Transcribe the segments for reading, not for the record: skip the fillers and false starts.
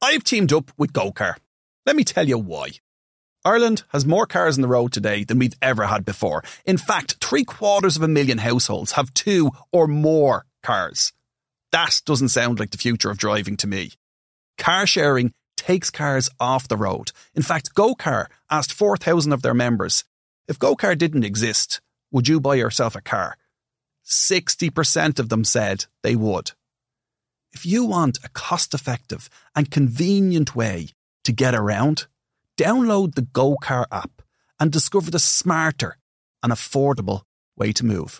I've teamed up with GoCar. Let me tell you why. Ireland has more cars on the road today than we've ever had before. In fact, 750,000 households have 2 or more cars. That doesn't sound like the future of driving to me. Car sharing takes cars off the road. In fact, GoCar asked 4,000 of their members, if GoCar didn't exist, would you buy yourself a car? 60% of them said they would. If you want a cost-effective and convenient way to get around, download the GoCar app and discover the smarter and affordable way to move.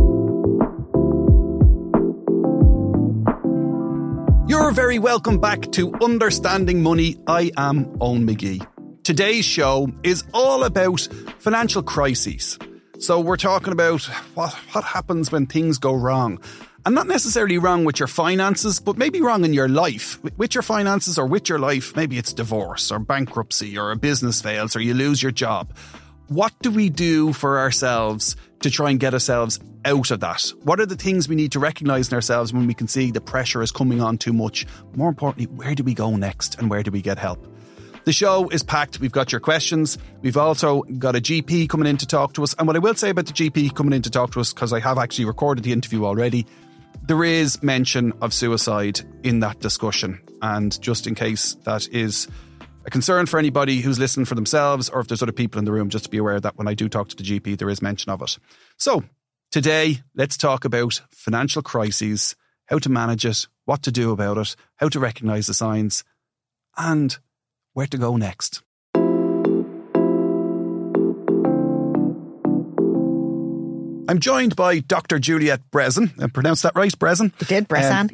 You're very welcome back to Understanding Money. I am Eoin McGee. Today's show is all about financial crises. So we're talking about what happens when things go wrong. And not necessarily wrong with your finances, but maybe wrong in your life. With your finances or with your life, maybe it's divorce or bankruptcy or a business fails or you lose your job. What do we do for ourselves to try and get ourselves out of that? What are the things we need to recognise in ourselves when we can see the pressure is coming on too much? More importantly, where do we go next and where do we get help? The show is packed. We've got your questions. We've also got a GP coming in to talk to us. And what I will say about the GP coming in to talk to us, because I have actually recorded the interview already, there is mention of suicide in that discussion. And just in case that is a concern for anybody who's listening for themselves, or if there's other people in the room, just to be aware that when I do talk to the GP, there is mention of it. So today, let's talk about financial crises, how to manage it, what to do about it, how to recognise the signs, and where to go next. I'm joined by Dr. Juliette Brezan. I pronounced that right, Brezan? You did, Brezan.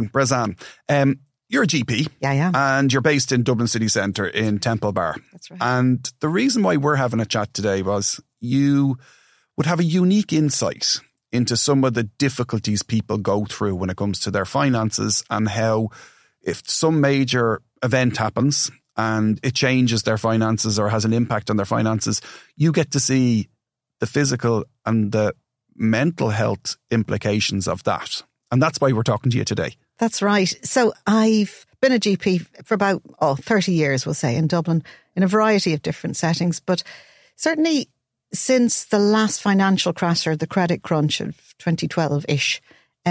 Brezan. You're a GP. Yeah, I am. And you're based in Dublin City Centre in Temple Bar. That's right. And the reason why we're having a chat today was you would have a unique insight into some of the difficulties people go through when it comes to their finances, and how if some major event happens and it changes their finances or has an impact on their finances, you get to see the physical and the mental health implications of that. And that's why we're talking to you today. That's right. So I've been a GP for about 30 years, we'll say, in Dublin, in a variety of different settings. But certainly since the last financial crash, or the credit crunch of 2012-ish,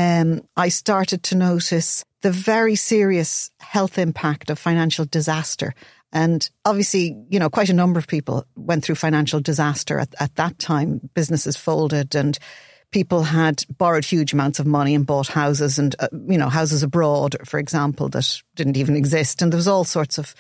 I started to notice the very serious health impact of financial disaster. And obviously, you know, quite a number of people went through financial disaster at that time. Businesses folded and people had borrowed huge amounts of money and bought houses and, houses abroad, for example, that didn't even exist. And there was all sorts of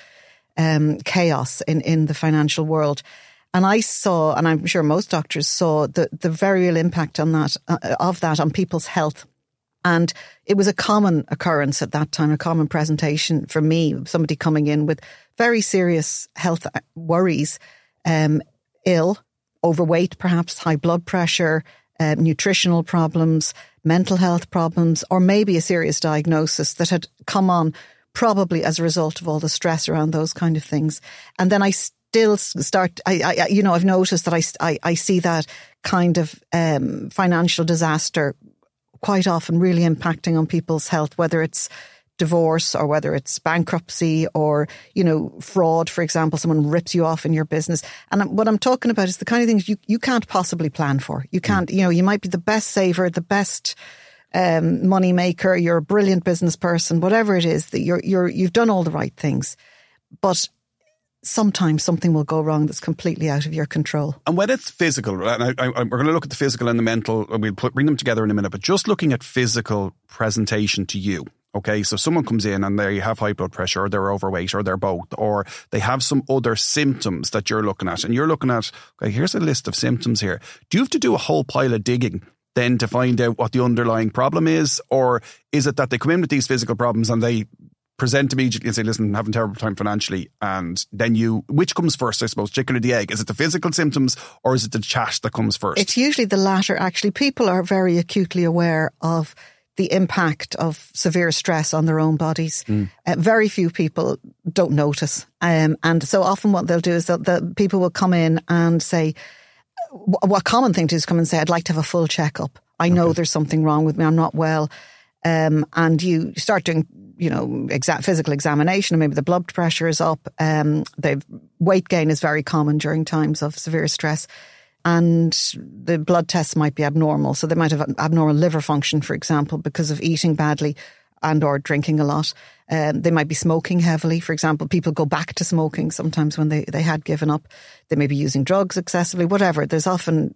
chaos in the financial world. And I saw, and I'm sure most doctors saw, the very real impact on that on people's health. And it was a common occurrence at that time, a common presentation for me, somebody coming in with very serious health worries, ill, overweight perhaps, high blood pressure, nutritional problems, mental health problems, or maybe a serious diagnosis that had come on probably as a result of all the stress around those kind of things. And then I still start, I've noticed that I see that kind of financial disaster quite often really impacting on people's health, whether it's divorce or whether it's bankruptcy or, fraud, for example, someone rips you off in your business. And what I'm talking about is the kind of things you can't possibly plan for. You can't, you might be the best saver, the best money maker, you're a brilliant business person, whatever it is, that you've done all the right things. But sometimes something will go wrong that's completely out of your control. And when it's physical, and we're going to look at the physical and the mental, and we'll bring them together in a minute, but just looking at physical presentation to you, okay, so someone comes in and they have high blood pressure, or they're overweight, or they're both, or they have some other symptoms that you're looking at, and you're looking at, okay, here's a list of symptoms here. Do you have to do a whole pile of digging then to find out what the underlying problem is? Or is it that they come in with these physical problems and they present immediately and say, listen, I'm having a terrible time financially, and then which comes first, I suppose, chicken or the egg? Is it the physical symptoms or is it the chat that comes first? It's usually the latter, actually. People are very acutely aware of the impact of severe stress on their own bodies. Very few people don't notice. And so often what they'll do is that people will come in and say, what common thing to do is come and say, I'd like to have a full checkup. I know there's something wrong with me. I'm not well. And you start doing physical examination, and maybe the blood pressure is up. Weight gain is very common during times of severe stress. And the blood tests might be abnormal. So they might have abnormal liver function, for example, because of eating badly and or drinking a lot. They might be smoking heavily. For example, people go back to smoking sometimes when they had given up. They may be using drugs excessively, whatever. There's often,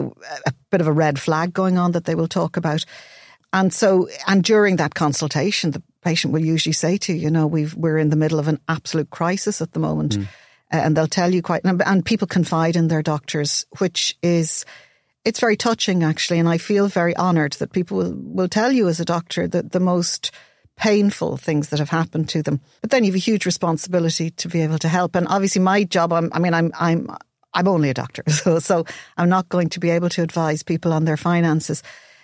a bit of a red flag going on that they will talk about. And during that consultation, the patient will usually say to you, we're in the middle of an absolute crisis at the moment. And they'll tell you and people confide in their doctors, it's very touching actually. And I feel very honoured that people will tell you as a doctor that the most painful things that have happened to them. But then you have a huge responsibility to be able to help. And obviously my job, I'm only a doctor, so I'm not going to be able to advise people on their finances.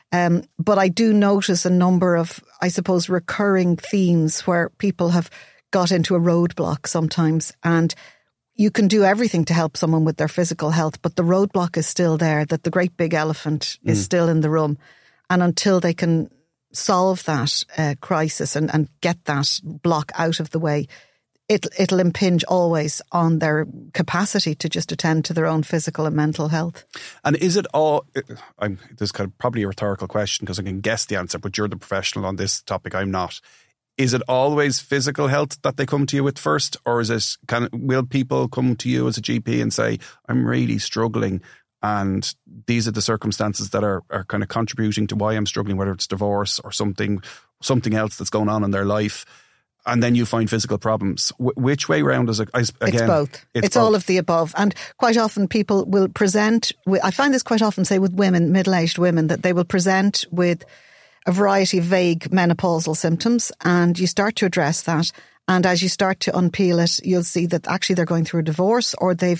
But I do notice a number of, I suppose, recurring themes where people have got into a roadblock sometimes, and you can do everything to help someone with their physical health, but the roadblock is still there, that the great big elephant is still in the room. And until they can solve that crisis and get that block out of the way, it'll impinge always on their capacity to just attend to their own physical and mental health. And is it all, this is kind of probably a rhetorical question because I can guess the answer, but you're the professional on this topic, I'm not. Is it always physical health that they come to you with first, or will people come to you as a GP and say, I'm really struggling and these are the circumstances that are kind of contributing to why I'm struggling, whether it's divorce or something else that's going on in their life, and then you find physical problems? Which way round is it? Again, it's both. It's all of the above. And quite often people will present I find this quite often, say with women, middle-aged women, that they will present with a variety of vague menopausal symptoms, and you start to address that. And as you start to unpeel it, you'll see that actually they're going through a divorce, or they're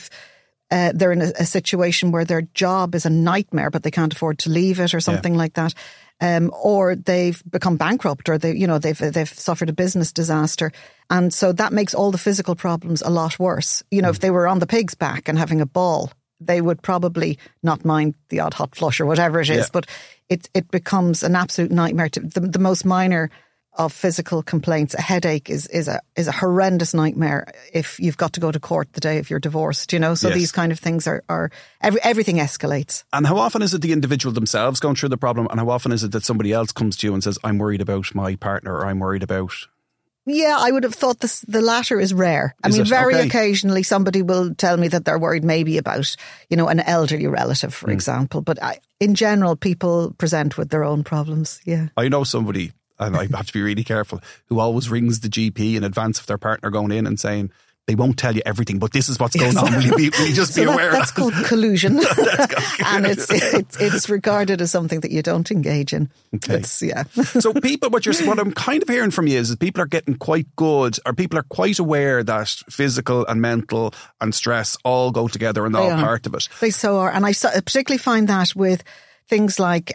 in a situation where their job is a nightmare, but they can't afford to leave it, or something like that. Or they've become bankrupt, or they've suffered a business disaster. And so that makes all the physical problems a lot worse. If they were on the pig's back and having a ball, they would probably not mind the odd hot flush or whatever it is, but it becomes an absolute nightmare. The most minor of physical complaints, a headache is a horrendous nightmare if you've got to go to court the day of your divorce, So these kind of things are everything escalates. And how often is it the individual themselves going through the problem, and how often is it that somebody else comes to you and says, I'm worried about my partner, or I'm worried about... Yeah, I would have thought the latter is rare. Very occasionally somebody will tell me that they're worried maybe about, an elderly relative, for example. But in general, people present with their own problems, yeah. I know somebody, and I have to be really careful, who always rings the GP in advance of their partner going in and saying, they won't tell you everything, but this is what's going on. Will you just be aware? That's called collusion. And it's regarded as something that you don't engage in. Okay. So people, what I'm kind of hearing from you is that people are getting quite good, or people are quite aware that physical and mental and stress all go together and they're all part of it. They so are. And I particularly find that with things like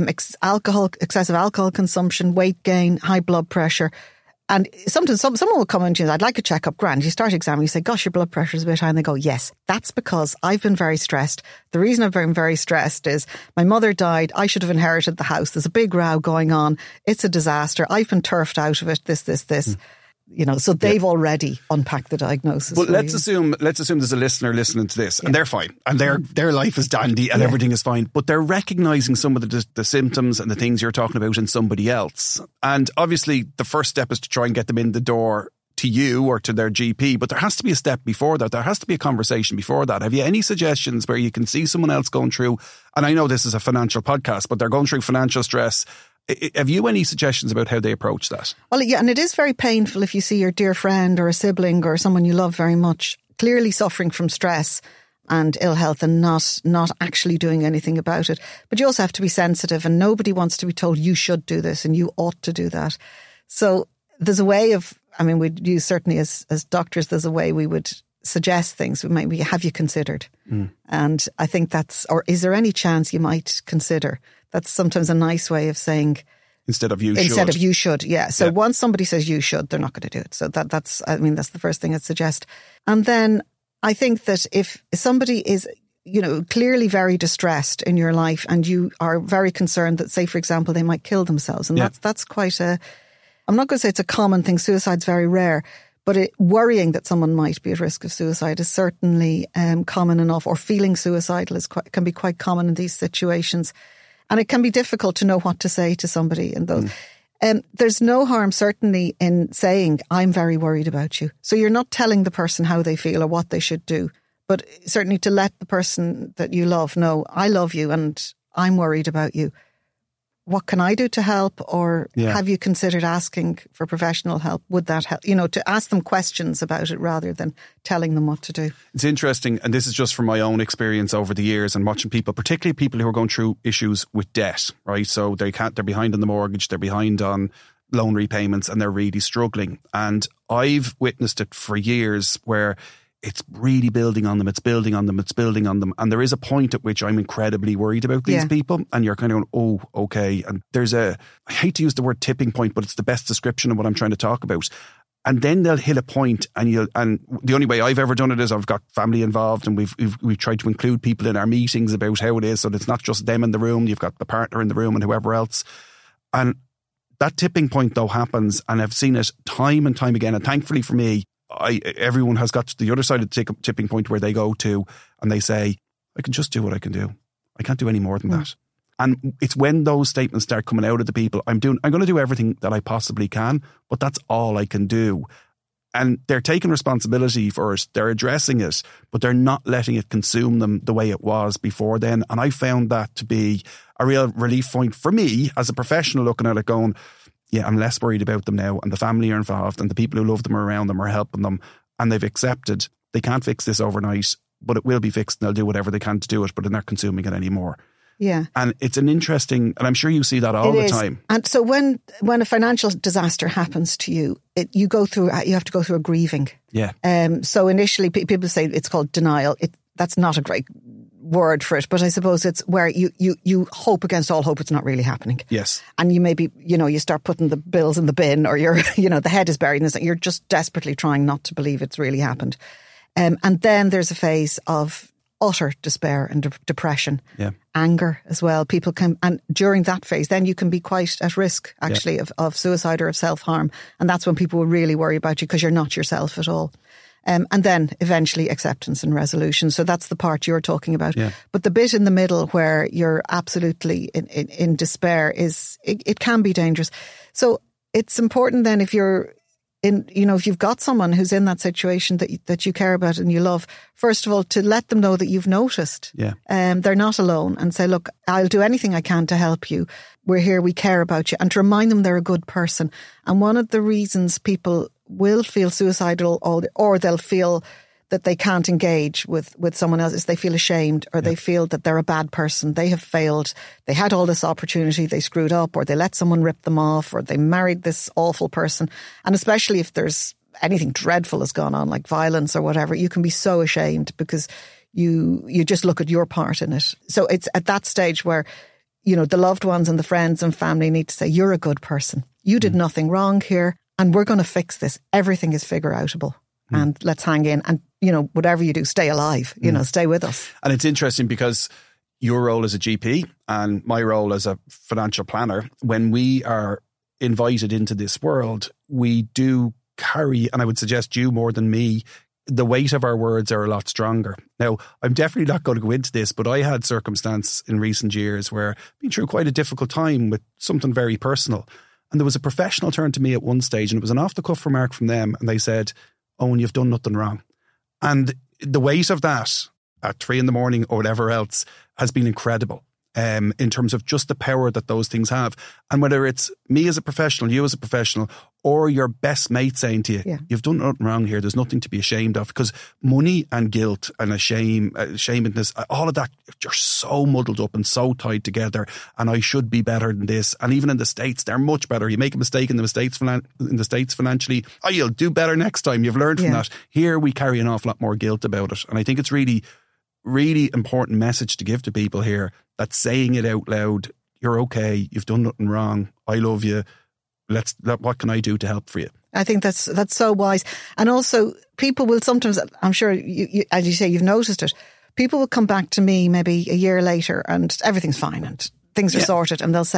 excessive alcohol consumption, weight gain, high blood pressure. And sometimes someone will come in to you, I'd like a checkup, grand. You start examining, you say, gosh, your blood pressure is a bit high. And they go, yes, that's because I've been very stressed. The reason I've been very stressed is my mother died. I should have inherited the house. There's a big row going on. It's a disaster. I've been turfed out of it. This. So they've already unpacked the diagnosis. Well, let's assume there's a listener listening to this and they're fine and their life is dandy and everything is fine, but they're recognizing some of the symptoms and the things you're talking about in somebody else. And obviously the first step is to try and get them in the door to you or to their GP, but there has to be a step before that. There has to be a conversation before that. Have you any suggestions where you can see someone else going through, and I know this is a financial podcast, but they're going through financial stress? Have you any suggestions about how they approach that? Well, yeah, and it is very painful if you see your dear friend or a sibling or someone you love very much clearly suffering from stress and ill health and not actually doing anything about it. But you also have to be sensitive, and nobody wants to be told you should do this and you ought to do that. So there's a way of, we'd use certainly as doctors, there's a way we would suggest things. We might be, have you considered? And I think or is there any chance you might consider? That's sometimes a nice way of saying instead of you should. Yeah. So once somebody says you should, they're not going to do it. So that's the first thing I'd suggest. And then I think that if somebody is, clearly very distressed in your life and you are very concerned that, say, for example, they might kill themselves, and that's quite a I'm not going to say it's a common thing. Suicide's very rare. But worrying that someone might be at risk of suicide is certainly common enough, or feeling suicidal can be quite common in these situations. And it can be difficult to know what to say to somebody in those. There's no harm, certainly, in saying, I'm very worried about you. So you're not telling the person how they feel or what they should do, but certainly to let the person that you love know, I love you and I'm worried about you. What can I do to help? Or have you considered asking for professional help? Would that help? To ask them questions about it rather than telling them what to do. It's interesting, and this is just from my own experience over the years and watching people, particularly people who are going through issues with debt, right? So they're behind on the mortgage, they're behind on loan repayments, and they're really struggling. And I've witnessed it for years where it's really building on them. It's building on them. It's building on them. And there is a point at which I'm incredibly worried about these people. And you're kind of going, oh, okay. And there's I hate to use the word tipping point, but it's the best description of what I'm trying to talk about. And then they'll hit a point, and the only way I've ever done it is I've got family involved, and we've tried to include people in our meetings about how it is, so that it's not just them in the room. You've got the partner in the room and whoever else. And that tipping point though happens, and I've seen it time and time again. And thankfully for me, everyone has got to the other side of the tipping point where they go to and they say, I can just do what I can do. I can't do any more than that. And it's when those statements start coming out of the people, I'm going to do everything that I possibly can, but that's all I can do. And they're taking responsibility for it. They're addressing it, but they're not letting it consume them the way it was before then. And I found that to be a real relief point for me as a professional, looking at it going, yeah, I'm less worried about them now, and the family are involved, and the people who love them around them are helping them, and they've accepted they can't fix this overnight, but it will be fixed, and they'll do whatever they can to do it, but they're not consuming it anymore. Yeah. And it's an interesting, and I'm sure you see that all the time. And so when a financial disaster happens to you, you have to go through a grieving. Yeah. So initially people say it's called denial. That's not a great word for it, but I suppose it's where you hope against all hope it's not really happening. Yes. And you maybe, you start putting the bills in the bin, or the head is buried in this. You're just desperately trying not to believe it's really happened. And then there's a phase of utter despair and depression, anger as well. People can, and during that phase, then you can be quite at risk actually of suicide or of self-harm. And that's when people will really worry about you because you're not yourself at all. And then eventually acceptance and resolution. So that's the part you're talking about. Yeah. But the bit in the middle where you're absolutely in despair it can be dangerous. So it's important then if you're if you've got someone who's in that situation that you care about and you love, first of all, to let them know that you've noticed. Yeah. They're not alone, and say, look, I'll do anything I can to help you. We're here, we care about you, and to remind them they're a good person. And one of the reasons people will feel suicidal or they'll feel that they can't engage with someone else is they feel ashamed, or they feel that they're a bad person. They have failed. They had all this opportunity, they screwed up, or they let someone rip them off, or they married this awful person. And especially if there's anything dreadful has gone on, like violence or whatever, you can be so ashamed because you just look at your part in it. So it's at that stage where, the loved ones and the friends and family need to say, you're a good person. You did nothing wrong here, and we're going to fix this. Everything is figure-outable. And let's hang in, and whatever you do, stay alive, stay with us. And it's interesting because your role as a GP and my role as a financial planner, when we are invited into this world, we do carry, and I would suggest you more than me, the weight of our words are a lot stronger. Now, I'm definitely not going to go into this, but I had circumstance in recent years where I've been through quite a difficult time with something very personal. And there was a professional turn to me at one stage, and it was an off-the-cuff remark from them, and they said, Owen, you've done nothing wrong. And the weight of that at 3 a.m. or whatever else has been incredible in terms of just the power that those things have. And whether it's me as a professional, you as a professional, or your best mate saying to you, you've done nothing wrong here, there's nothing to be ashamed of. Because money and guilt and ashamedness, all of that, you're so muddled up and so tied together, and I should be better than this. And even in the States, they're much better. You make a mistake in the States financially, you'll do better next time. You've learned from that. Here we carry an awful lot more guilt about it. And I think it's really, really important message to give to people here, that saying it out loud, you're okay, you've done nothing wrong, I love you, what can I do to help for you? I think that's so wise. And also, people will sometimes, I'm sure, you, as you say, you've noticed it, people will come back to me maybe a year later and everything's fine and things are sorted, and they'll say,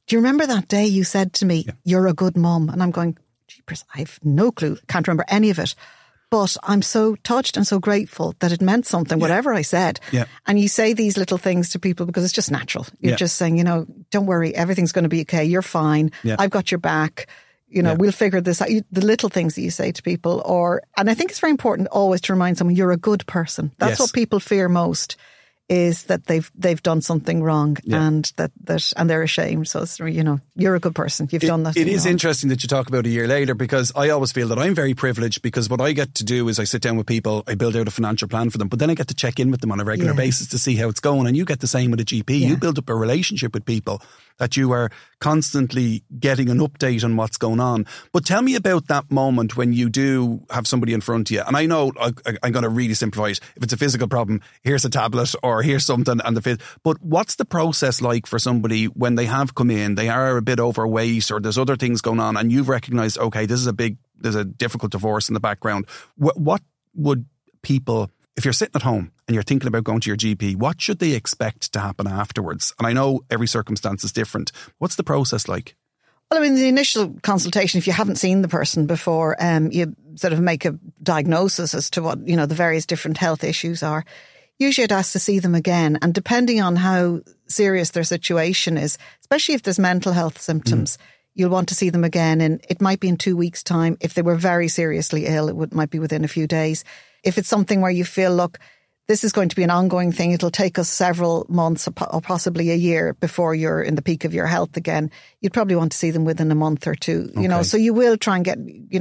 do you remember that day you said to me, you're a good mum? And I'm going, jeepers, I have no clue. Can't remember any of it. But I'm so touched and so grateful that it meant something, whatever I said. Yeah. And you say these little things to people because it's just natural. You're just saying, don't worry, everything's going to be okay. You're fine. Yeah. I've got your back. We'll figure this out. The little things that you say to people, and I think it's very important always to remind someone you're a good person. That's what people fear most, is that they've done something wrong and that and they're ashamed. So it's, you're a good person. You've done that. It is interesting that you talk about a year later, because I always feel that I'm very privileged, because what I get to do is I sit down with people, I build out a financial plan for them, but then I get to check in with them on a regular basis to see how it's going. And you get the same with a GP. You build up a relationship with people that you are constantly getting an update on what's going on. But tell me about that moment when you do have somebody in front of you. And I know I'm going to really simplify it. If it's a physical problem, here's a tablet or here's something. But what's the process like for somebody when they have come in, they are a bit overweight or there's other things going on and you've recognised, okay, there's a difficult divorce in the background. What would people, if you're sitting at home and you're thinking about going to your GP, what should they expect to happen afterwards? And I know every circumstance is different. What's the process like? Well, I mean, the initial consultation, if you haven't seen the person before, you sort of make a diagnosis as to what, the various different health issues are. Usually I'd ask to see them again. And depending on how serious their situation is, especially if there's mental health symptoms, you'll want to see them again. And it might be in 2 weeks' time. If they were very seriously ill, it might be within a few days. If it's something where you feel, look, this is going to be an ongoing thing, it'll take us several months or possibly a year before you're in the peak of your health again, you'd probably want to see them within a month or two, so you will try and get,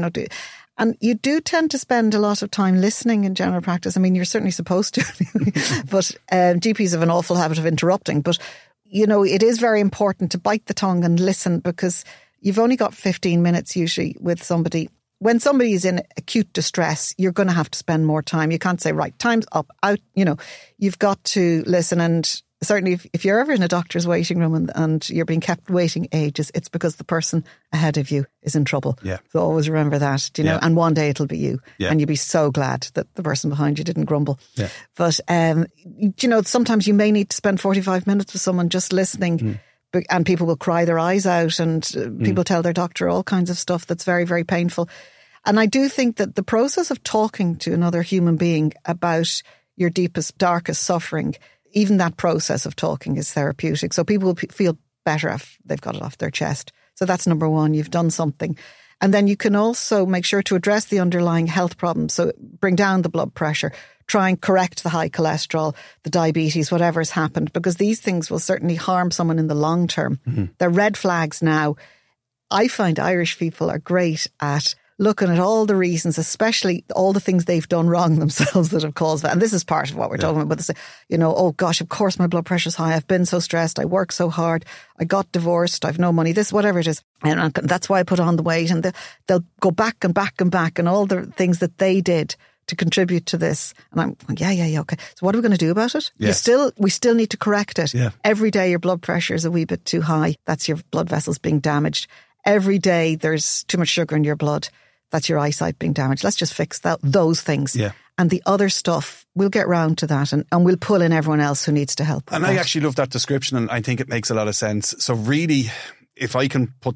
and you do tend to spend a lot of time listening in general practice. I mean, you're certainly supposed to, but GPs have an awful habit of interrupting. But, it is very important to bite the tongue and listen, because you've only got 15 minutes usually with somebody. When somebody is in acute distress, you're going to have to spend more time. You can't say, right, time's up, out, you've got to listen. And certainly if you're ever in a doctor's waiting room and you're being kept waiting ages, it's because the person ahead of you is in trouble. Yeah. So always remember that, and one day it'll be you. Yeah. And you'll be so glad that the person behind you didn't grumble. Yeah. But, sometimes you may need to spend 45 minutes with someone just listening. And people will cry their eyes out, and people tell their doctor all kinds of stuff that's very, very painful. And I do think that the process of talking to another human being about your deepest, darkest suffering, even that process of talking is therapeutic. So people will feel better if they've got it off their chest. So that's number one. You've done something. And then you can also make sure to address the underlying health problems. So bring down the blood pressure, try and correct the high cholesterol, the diabetes, whatever has happened, because these things will certainly harm someone in the long term. They're red flags now. I find Irish people are great at looking at all the reasons, especially all the things they've done wrong themselves that have caused that. And this is part of what we're talking about. But they say, oh gosh, of course my blood pressure's high. I've been so stressed. I work so hard. I got divorced. I've no money. This, whatever it is. And that's why I put on the weight. And they'll go back and back and back and all the things that they did to contribute to this. And I'm like, yeah, okay. So what are we going to do about it? Yes. We still need to correct it. Yeah. Every day your blood pressure is a wee bit too high. That's your blood vessels being damaged. Every day there's too much sugar in your blood. That's your eyesight being damaged. Let's just fix those things. Yeah. And the other stuff, we'll get round to that and we'll pull in everyone else who needs to help. And I actually love that description, and I think it makes a lot of sense. So really, if I can put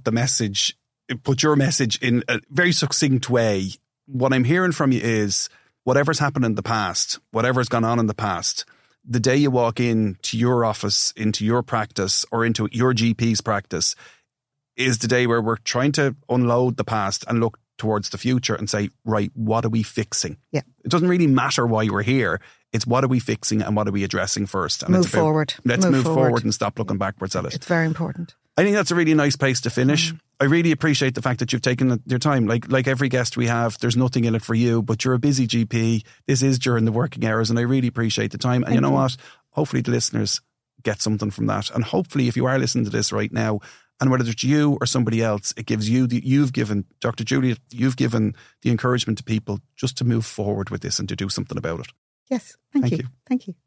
your message in a very succinct way, what I'm hearing from you is whatever's happened in the past, whatever's gone on in the past, the day you walk into your office, into your practice or into your GP's practice is the day where we're trying to unload the past and look towards the future and say, right, what are we fixing? Yeah. It doesn't really matter why we're here. It's what are we fixing and what are we addressing first? And move forward. Let's move forward and stop looking backwards at it. It's very important. I think that's a really nice place to finish. I really appreciate the fact that you've taken your time. Like every guest we have, there's nothing in it for you, but you're a busy GP. This is during the working hours, and I really appreciate the time. And you know what? Hopefully the listeners get something from that. And hopefully if you are listening to this right now, and whether it's you or somebody else, it gives you, Dr. Juliet, you've given the encouragement to people just to move forward with this and to do something about it. Yes, thank you. Thank you.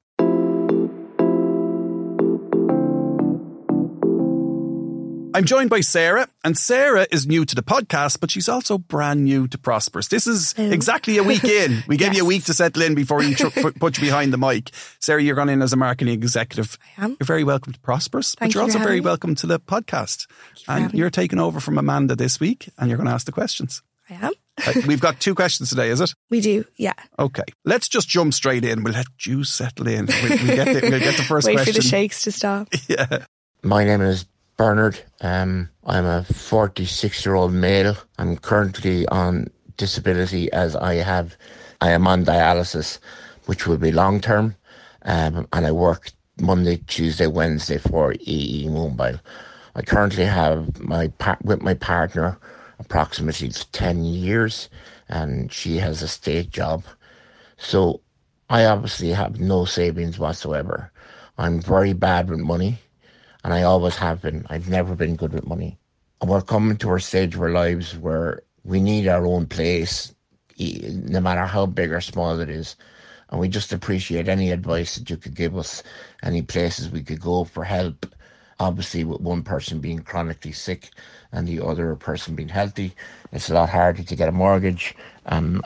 I'm joined by Sarah, and Sarah is new to the podcast, but she's also brand new to Prosperous. This is exactly a week in. We gave you a week to settle in before you put you behind the mic. Sarah, you're gone in as a marketing executive. I am. You're very welcome to Prosperous, Thank but you're you also for very having me. welcome to the podcast. And you're taking over from Amanda this week, and you're going to ask the questions. I am. We've got 2 questions today, is it? We do, yeah. Okay. Let's just jump straight in. We'll let you settle in. We'll get the first Wait question. for the shakes to stop. Yeah. My name is Bernard. I'm a 46-year-old male. I'm currently on disability as I am on dialysis, which will be long term. And I work Monday, Tuesday, Wednesday for EE Mobile. I currently have with my partner approximately 10 years, and she has a state job. So I obviously have no savings whatsoever. I'm very bad with money, and I always have been. I've never been good with money. And we're coming to our stage of our lives where we need our own place, no matter how big or small it is. And we just appreciate any advice that you could give us, any places we could go for help. Obviously, with one person being chronically sick and the other person being healthy, it's a lot harder to get a mortgage. And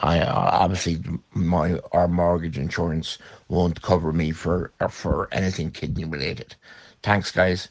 our mortgage insurance won't cover me for anything kidney related. Thanks, guys.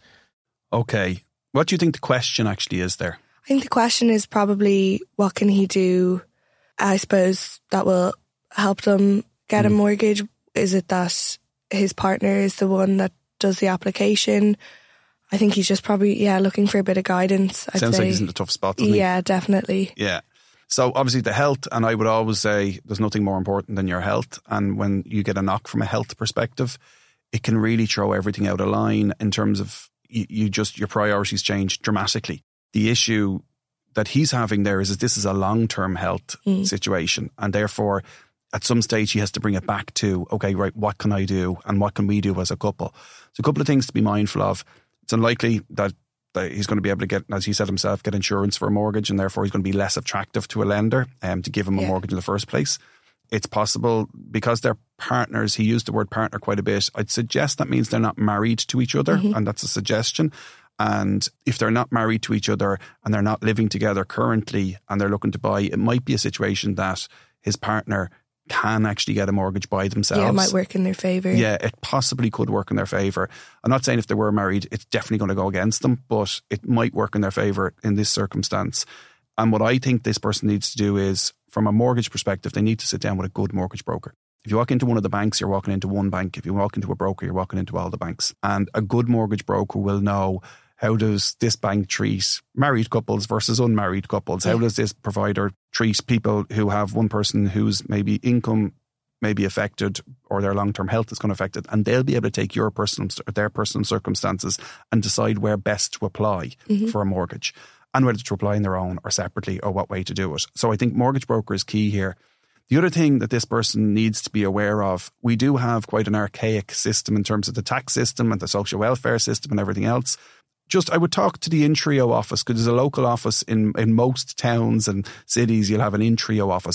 Okay. What do you think the question actually is there? I think the question is probably what can he do, I suppose, that will help them get a mortgage. Is it that his partner is the one that does the application? I think he's just probably, looking for a bit of guidance. Sounds like he's in a tough spot, doesn't he? Yeah, definitely. Yeah. So obviously the health, and I would always say there's nothing more important than your health. And when you get a knock from a health perspective, it can really throw everything out of line in terms of your priorities change dramatically. The issue that he's having there is this is a long-term health situation. And therefore, at some stage, he has to bring it back to, okay, right, what can I do? And what can we do as a couple? So a couple of things to be mindful of. It's unlikely that he's going to be able to get, as he said himself, get insurance for a mortgage, and therefore he's going to be less attractive to a lender to give him a mortgage in the first place. It's possible because they're partners. He used the word partner quite a bit. I'd suggest that means they're not married to each other, and that's a suggestion. And if they're not married to each other and they're not living together currently and they're looking to buy, it might be a situation that his partner can actually get a mortgage by themselves. Yeah, it might work in their favour. Yeah, it possibly could work in their favour. I'm not saying if they were married, it's definitely going to go against them, but it might work in their favour in this circumstance. And what I think this person needs to do is, from a mortgage perspective, they need to sit down with a good mortgage broker. If you walk into one of the banks, you're walking into one bank. If you walk into a broker, you're walking into all the banks. And a good mortgage broker will know, how does this bank treat married couples versus unmarried couples? How does this provider treat people who have one person whose maybe income may be affected or their long-term health is going to affect it? And they'll be able to take their personal circumstances and decide where best to apply for a mortgage, and whether to apply on their own or separately, or what way to do it. So I think mortgage broker is key here. The other thing that this person needs to be aware of, we do have quite an archaic system in terms of the tax system and the social welfare system and everything else. I would talk to the Intrio office, because there's a local office in most towns and cities. You'll have an Intrio office,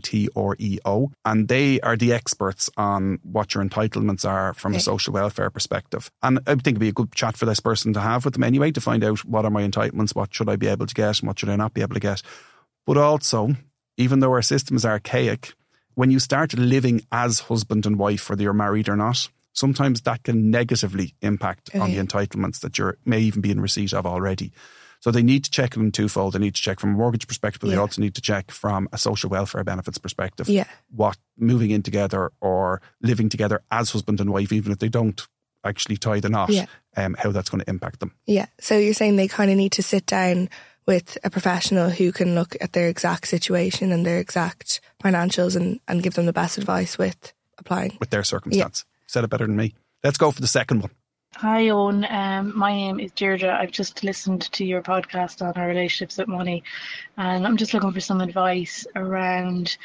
INTREO, and they are the experts on what your entitlements are from a social welfare perspective. And I think it'd be a good chat for this person to have with them anyway, to find out what are my entitlements, what should I be able to get and what should I not be able to get. But also, even though our system is archaic, when you start living as husband and wife, whether you're married or not, sometimes that can negatively impact on the entitlements that you may even be in receipt of already. So they need to check it in twofold. They need to check from a mortgage perspective, but they also need to check from a social welfare benefits perspective. What moving in together or living together as husband and wife, even if they don't actually tie the knot, how that's going to impact them. Yeah. So you're saying they kind of need to sit down with a professional who can look at their exact situation and their exact financials and give them the best advice with applying. With their circumstance. Said it better than me. Let's go for the second one. Hi, Owen. My name is Deirdre. I've just listened to your podcast on our relationships with money, and I'm just looking for some advice around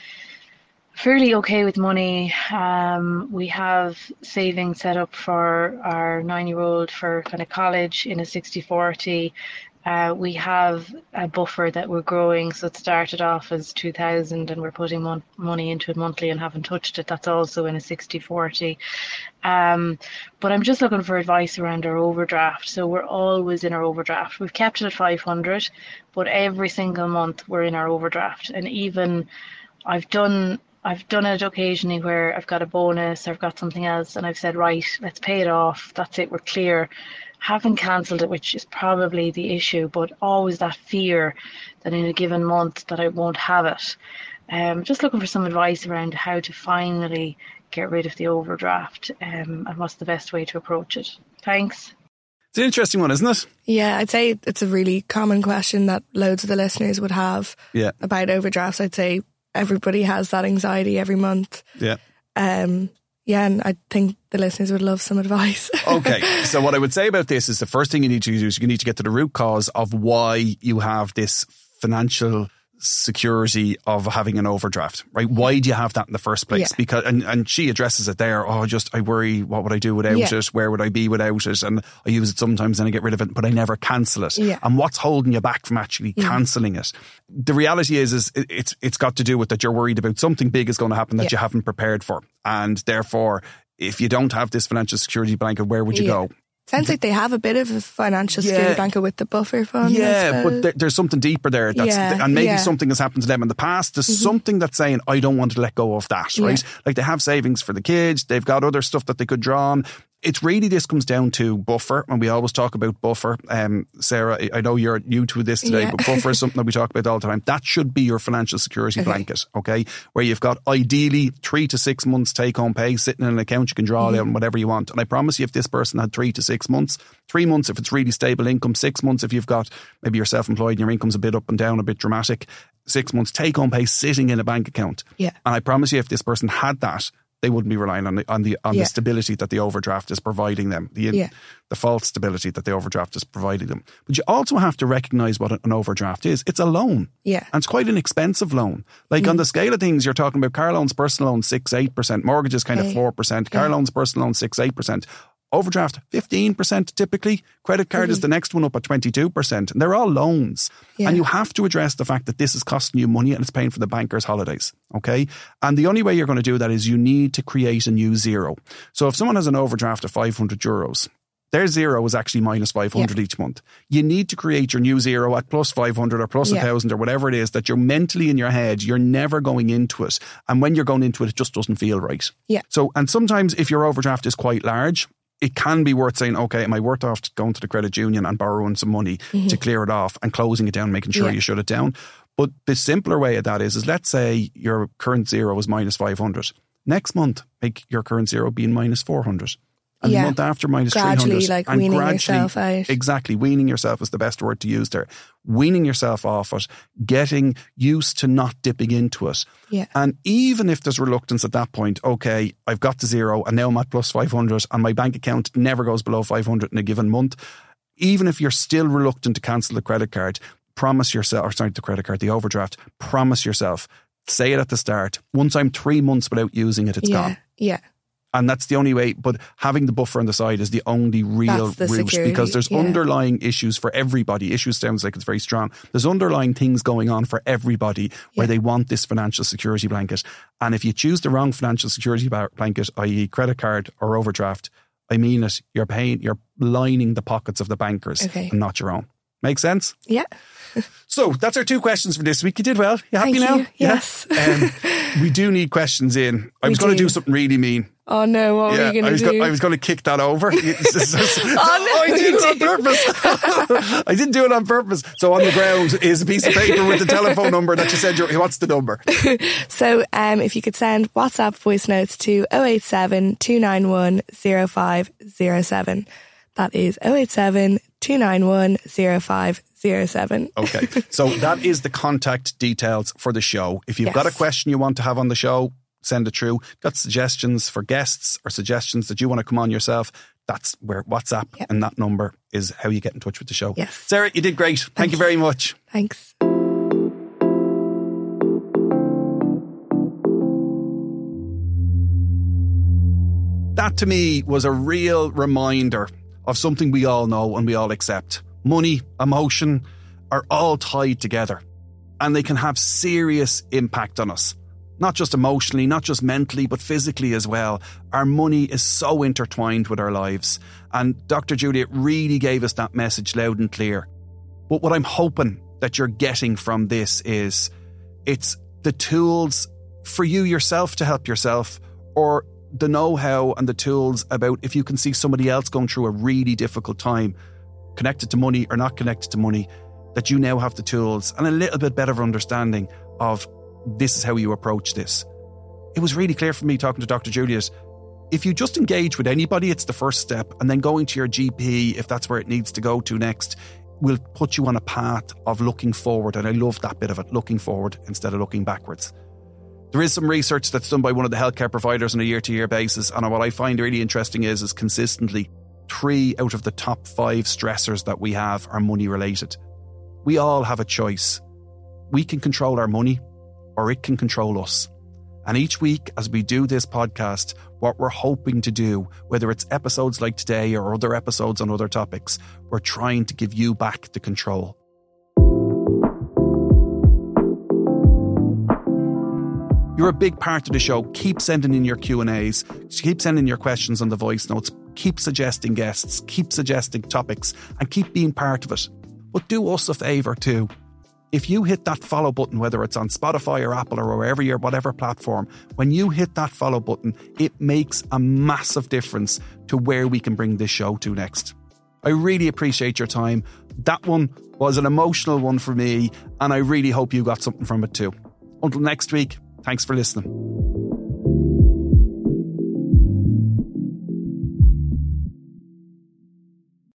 fairly okay with money. We have savings set up for our 9-year-old for kind of college in a 60-40. We have a buffer that we're growing, so it started off as 2,000 and we're putting money into it monthly and haven't touched it. That's also in a 60-40. But I'm just looking for advice around our overdraft. So we're always in our overdraft. We've kept it at 500, but every single month we're in our overdraft. And even I've done it occasionally where I've got a bonus or I've got something else and I've said, right, let's pay it off. That's it, we're clear. Haven't cancelled it, which is probably the issue, but always that fear that in a given month that I won't have it. Just looking for some advice around how to finally get rid of the overdraft and what's the best way to approach it. Thanks. It's an interesting one, isn't it? Yeah, I'd say it's a really common question that loads of the listeners would have about overdrafts. I'd say everybody has that anxiety every month. Yeah. Yeah, and I think the listeners would love some advice. Okay, so what I would say about this is the first thing you need to do is you need to get to the root cause of why you have this financial security of having an overdraft, right? Why do you have that in the first place? Yeah. Because and she addresses it there. I worry, what would I do without it? Where would I be without it? And I use it sometimes and I get rid of it, but I never cancel it. Yeah. And what's holding you back from actually cancelling it? The reality is it's got to do with that you're worried about something big is going to happen that you haven't prepared for. And therefore, if you don't have this financial security blanket, where would you go? Sounds like they have a bit of a financial security blanket with the buffer fund. Yeah, but there's something deeper there. And maybe something has happened to them in the past. There's something that's saying, I don't want to let go of that, right? Like they have savings for the kids. They've got other stuff that they could draw on. It's really, this comes down to buffer. And we always talk about buffer. Sarah, I know you're new to this today, but buffer is something that we talk about all the time. That should be your financial security blanket, okay? Where you've got ideally 3 to 6 months take home pay sitting in an account you can draw out on whatever you want. And I promise you, if this person had 3 to 6 months, 3 months if it's really stable income, 6 months if you've got, maybe you're self-employed and your income's a bit up and down, a bit dramatic, 6 months take home pay sitting in a bank account. Yeah. And I promise you, if this person had that, they wouldn't be relying on the stability that the overdraft is providing them, the false stability that the overdraft is providing them. But you also have to recognise what an overdraft is. It's a loan. Yeah. And it's quite an expensive loan. Like on the scale of things, you're talking about car loans, personal loans, 6-8%, mortgages kind of 4%, car loans, personal loans, 6-8%. Overdraft, 15% typically. Credit card is the next one up at 22%. And they're all loans. Yeah. And you have to address the fact that this is costing you money and it's paying for the banker's holidays. Okay? And the only way you're going to do that is you need to create a new zero. So if someone has an overdraft of €500, their zero is actually minus 500 each month. You need to create your new zero at plus 500 or plus 1,000 or whatever it is that you're mentally in your head, you're never going into it. And when you're going into it, it just doesn't feel right. Yeah. So, and sometimes if your overdraft is quite large, it can be worth saying, okay, am I worth off going to the credit union and borrowing some money to clear it off and closing it down, making sure you shut it down? But the simpler way of that is let's say your current zero is minus 500. Next month, make your current zero being minus 400. And the month after minus gradually, 300. like weaning yourself out. Exactly. Weaning yourself is the best word to use there. Weaning yourself off it, getting used to not dipping into it. Yeah. And even if there's reluctance at that point, okay, I've got the zero and now I'm at plus 500 and my bank account never goes below 500 in a given month. Even if you're still reluctant to cancel the credit card, the overdraft, promise yourself, say it at the start, once I'm 3 months without using it, it's gone. Yeah. And that's the only way, but having the buffer on the side is the only real route because there's underlying issues for everybody. Issues sounds like it's very strong. There's underlying things going on for everybody where they want this financial security blanket. And if you choose the wrong financial security blanket, i.e. credit card or overdraft, I mean it, you're lining the pockets of the bankers and not your own. Make sense? Yeah. So that's our 2 questions for this week. You did well. You happy Thank now? You. Yes. We do need questions in. I was going to do something really mean. Oh no, what were you going to do? I was going to kick that over. I did it on purpose. I didn't do it on purpose. So on the ground is a piece of paper with the telephone number that you said, what's the number? So if you could send WhatsApp voice notes to 087 291 0507. That is 087 291 0507. Okay. So that is the contact details for the show. If you've got a question you want to have on the show, send it through. Got suggestions for guests or suggestions that you want to come on yourself, that's where WhatsApp and that number is how you get in touch with the show. Yes. Sarah, you did great. Thank you very much. Thanks. That to me was a real reminder of something we all know and we all accept. money, emotion are all tied together, and they can have serious impact on us. Not just emotionally, not just mentally, but physically as well. Our money is so intertwined with our lives. And Dr. Juliet really gave us that message loud and clear. But what I'm hoping that you're getting from this is it's the tools for you yourself to help yourself, or the know-how and the tools about if you can see somebody else going through a really difficult time, connected to money or not connected to money, that you now have the tools and a little bit better understanding of this is how you approach this. It was really clear for me talking to Dr. Juliet. If you just engage with anybody, it's the first step, and then going to your GP, if that's where it needs to go to next, will put you on a path of looking forward. And I love that bit of it, looking forward instead of looking backwards. There is some research that's done by one of the healthcare providers on a year-to-year basis, and what I find really interesting is consistently 3 out of the top 5 stressors that we have are money related. We all have a choice. We can control our money, or it can control us. And each week as we do this podcast, what we're hoping to do, whether it's episodes like today or other episodes on other topics, we're trying to give you back the control. You're a big part of the show. Keep sending in your Q&As. Keep sending your questions on the voice notes. Keep suggesting guests. Keep suggesting topics. And keep being part of it. But do us a favour too. If you hit that follow button, whether it's on Spotify or Apple or wherever you're, whatever platform, when you hit that follow button, it makes a massive difference to where we can bring this show to next. I really appreciate your time. That one was an emotional one for me, and I really hope you got something from it too. Until next week, thanks for listening.